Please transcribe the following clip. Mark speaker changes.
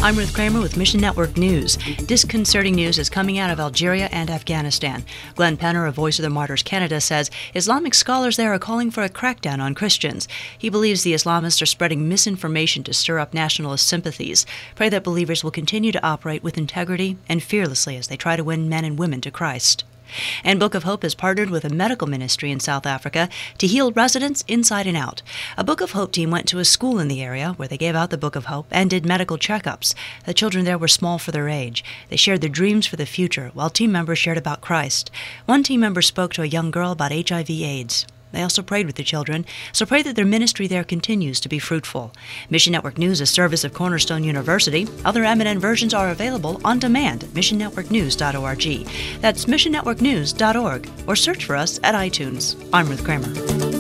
Speaker 1: I'm Ruth Kramer with Mission Network News. Disconcerting news is coming out of Algeria and Afghanistan. Glenn Penner of Voice of the Martyrs Canada says Islamic scholars there are calling for a crackdown on Christians. He believes the Islamists are spreading misinformation to stir up nationalist sympathies. Pray that believers will continue to operate with integrity and fearlessly as they try to win men and women to Christ. And Book of Hope has partnered with a medical ministry in South Africa to heal residents inside and out. A Book of Hope team went to a school in the area where they gave out the Book of Hope and did medical checkups. The children there were small for their age. They shared their dreams for the future, while team members shared about Christ. One team member spoke to a young girl about HIV/AIDS. They also prayed with the children, so pray that their ministry there continues to be fruitful. Mission Network News is a service of Cornerstone University. Other MNN versions are available on demand at missionnetworknews.org. That's missionnetworknews.org, or search for us at iTunes. I'm Ruth Kramer.